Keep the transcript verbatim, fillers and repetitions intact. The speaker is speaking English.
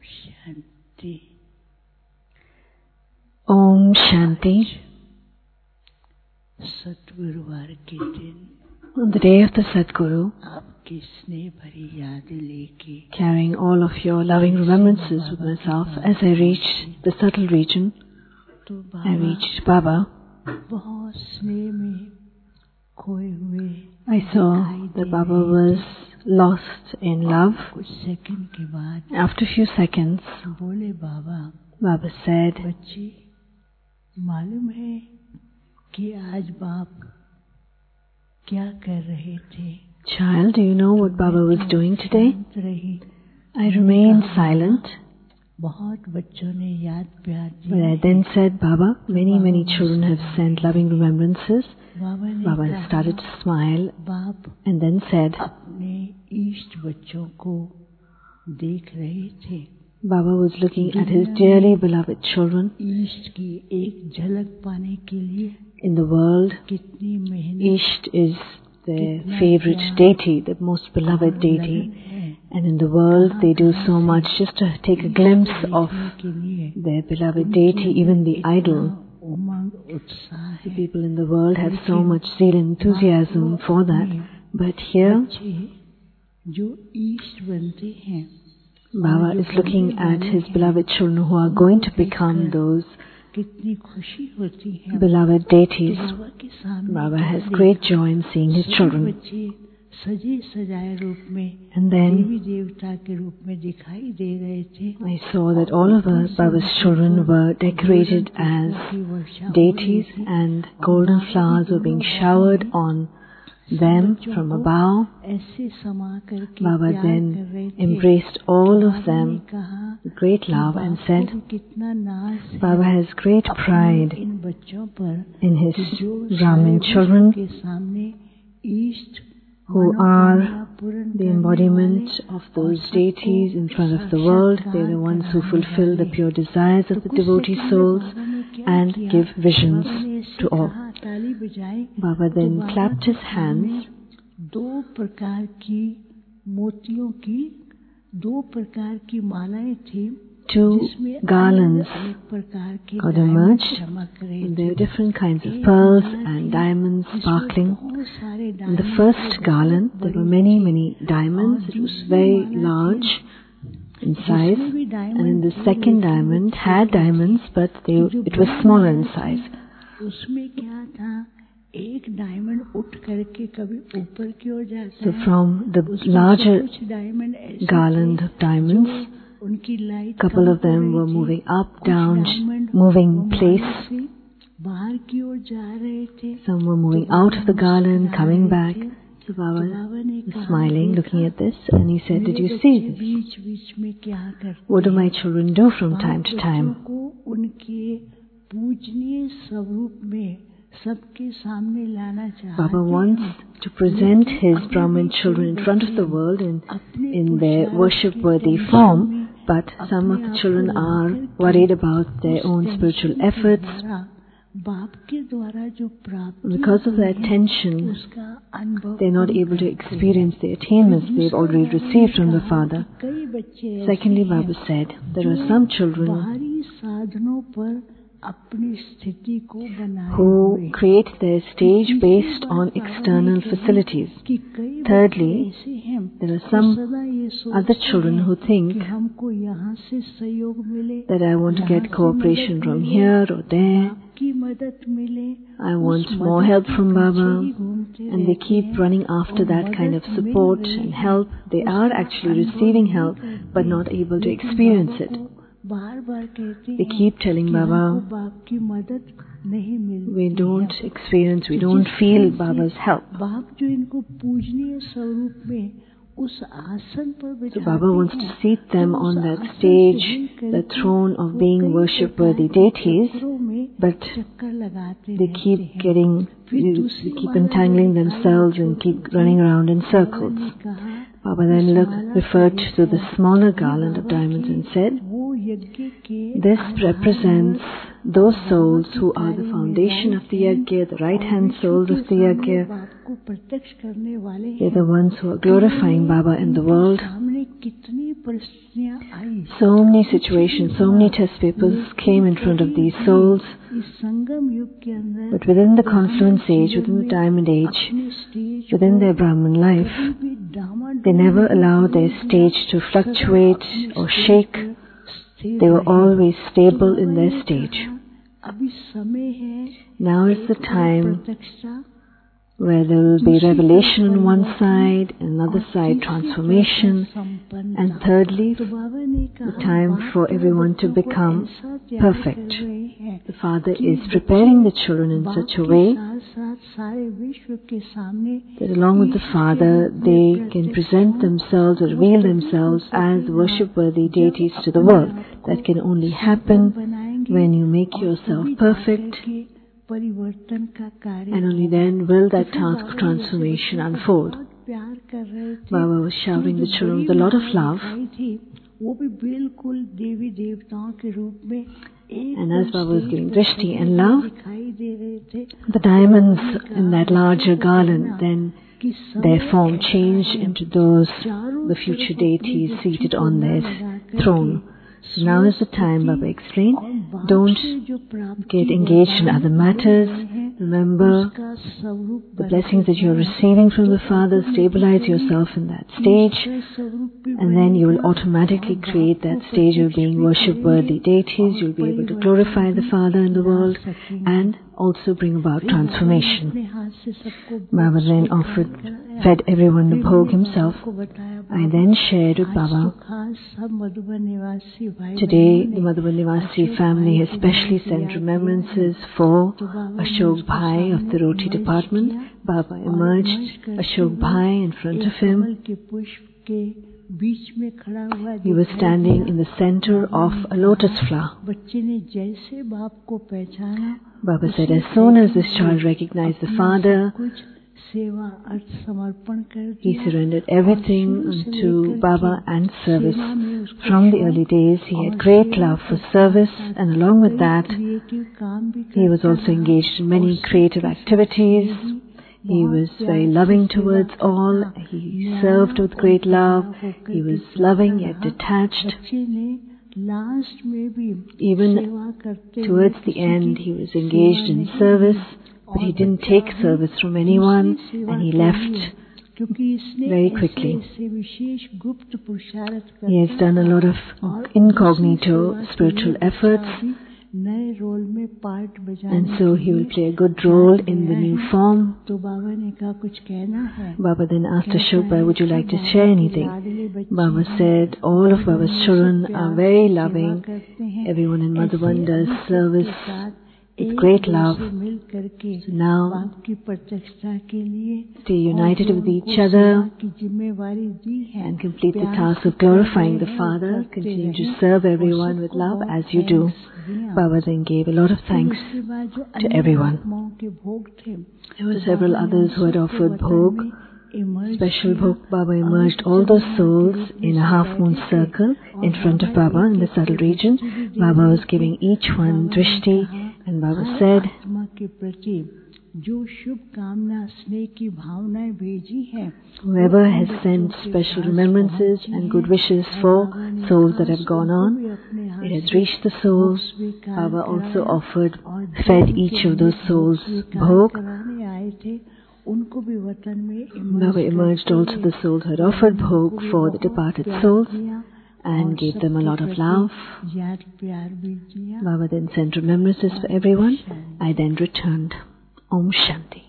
शांति। ओम शांति। सतगुरुवार के दिन On the day of the Sadguru, आपकी स्नेह भरी यादें लेके carrying all of your loving remembrances with myself, as I reached the subtle region, तो I reached Baba. बहुत स्नेह में खोए हुए I saw that Baba was lost in love. कुछ सेकंड के बाद After a few seconds, बोले बाबा, Baba said, बच्ची मालूम है कि आज बाप क्या कर रहे थे? Child, do you know what Baba was doing today? शांत रही। I remained silent, बहुत बच्चों ने याद प्यार but दिया। I then said, Baba, many, many children have sent loving remembrances. बाबा ने Baba कहा, started to smile बाप and then said, अपने इष्ट बच्चों को देख रहे थे। Baba was looking at his dearly beloved children. इष्ट की एक झलक पाने के लिए In the world, कितनी मेहनत Isht is their favorite deity, the most beloved deity. And in the world, they do so much just to take a glimpse of के लिए their beloved deity, even the idol. उमंग उत्साह The है। people in the world have so much zeal and enthusiasm for that. But here, बच्चे जो इष्ट बनते हैं, Baba is looking at his beloved children who are going to become those कितनी खुशी होती है। beloved deities. बाबा के सामने Baba has great joy in seeing his children. बच्चे सजे सजाए रूप में And then देवी देवता के रूप में दिखाई दे रहे थे। I saw that all of us, Baba's children, were decorated as deities and golden flowers were being showered on them from above. ऐसे समा करके Baba प्यार then कर रहे थे। embraced all of them कहा with great love and said, कितना नाज है Baba has great pride इन बच्चों पर in his जो Brahmin सारे children के सामने इष्ट who are the embodiment of those deities in front of the world. They are the ones who fulfill the pure desires of the devotee souls and give visions to all. ताली बजाई। Baba then clapped his hands. दो प्रकार की मोतियों की दो प्रकार की मालाएं थी। Two garlands अनेक प्रकार के got डायमंड emerged. चमक रहे And थे। there were different kinds of pearls and diamonds sparkling. बहुत सारे In the first garland, there were many, many diamonds. It was very large in size. And in the second diamond had diamonds, but they, it was smaller in size. उसमें क्या था? एक diamond उठ करके कभी ऊपर की ओर जाता So है। from the उसमें larger कुछ डायमंड ऐसे garland of diamonds, जो उनकी light couple of them were moving up, down, moving place. बाहर की ओर जा रहे थे। Some were moving out of the garland, coming back. So Baba बाबा ने was कहा, smiling, looking at this, and he said, Did you see this? बीच बीच में क्या करते What do my children do from time to बच्चों time? को उनके पूजनीय स्वरूप में सबके सामने लाना चाहते Baba wants to present his Brahmin children in front of the world in, in their worship-worthy form, but some of the children are worried about their own spiritual efforts. बाप के द्वारा जो प्राप्त Because of their tension, उसका अनुभव they're not able to experience the attainments they've already received from the Father. कई बच्चे ऐसे Secondly, Baba said, there are some children बाहरी साधनों पर अपनी स्थिति को बनाए who हुए create their stage based on external facilities. कि कई Thirdly, ऐसे हैं there are some सदा ये सोचते other children who think कि हमको यहाँ से सहयोग मिले, that I want to get cooperation from here or there. की मदद मिले, I want more help from Baba. घूमते And they keep running after that kind of support and help. They are actually receiving help but not able to experience it. बार बार कहते They हैं keep telling कि Baba, हमको बाप की मदद नहीं मिलती we don't है। experience, we don't feel Baba's help. बाप जो इनको पूजनीय स्वरूप में उस आसन पर So बिठाते Baba wants to हैं, seat them तो on उस that आसन stage, से हिल the करके throne of वो being कई worship-worthy प्रकार के deities, चक्करों में but चक्कर लगाते they रहते keep हैं। getting, फिर they दूसरी keep माला entangling में themselves and keep running around in Baba circles. ने कहा, Baba then look, referred to the smaller garland of diamonds and said, वो यज्ञ के this represents those souls who are the foundation of the yajna, the right-hand souls of the yajna. बाप को प्रत्यक्ष करने वाले They're the ones who are glorifying Baba in the world. सामने So many situations, so many test papers came in front of these souls. But within the confluence age, within the diamond age, within their Brahman life, they never allowed their stage to fluctuate or shake. They were always stable in their stage. Now is the time where there will be revelation on one side, and another side transformation, and thirdly, the time for everyone to become perfect. The Father is preparing the children in such a way that along with the Father, they can present themselves or reveal themselves as worship-worthy deities to the world. That can only happen when you make yourself perfect, and only then will that task of transformation unfold. Baba was showering the children with a lot of love, and as Baba was giving drishti and love, the diamonds in that larger garland, then their form changed into those, the future deities seated on their throne. So now is the time, Baba explained, don't get engaged in other matters. Remember the blessings that you are receiving from the Father. Stabilize yourself in that stage, and then you will automatically create that stage of being worship-worthy deities. You'll be able to glorify the Father in the world and also bring about transformation. Baba then offered, fed everyone the bhog himself. I then shared with Baba. Today, the Madhuban Nivasi family has specially sent remembrances for Ashok Bhai of the Roti department. Baba emerged, Ashok Bhai in front of him. He was standing in the center of a lotus flower. Baba said, as soon as this child recognized the Father, he surrendered everything to Baba and service. From the early days, he had great love for service, and along with that, he was also engaged in many creative activities. He was very loving towards all. He served with great love. He was loving yet detached. Even towards the end, he was engaged in service, but he didn't take service from anyone, and he left very quickly. He has done a lot of incognito spiritual efforts, and so he will play a good role in the new form. Baba then asked Ashok Bhai, would you like to share anything? Baba said, all of Baba's children are very loving. Everyone in Madhuban does service with great love. So now, stay united with each other and complete the task of glorifying the Father. Continue to serve everyone with love as you do. Baba then gave a lot of thanks to everyone. There were several others who had offered bhog, special bhog. Baba emerged all those souls in a half-moon circle in front of Baba in the subtle region. Baba was giving each one drishti, and Baba said, whoever has sent special remembrances and good wishes for souls that have gone on, it has reached the souls. Baba also offered, fed each of those souls bhog. Baba emerged also the souls who had offered bhog for the departed souls and gave them a lot of love. Baba then sent remembrances for everyone. I then returned. Om Shanti.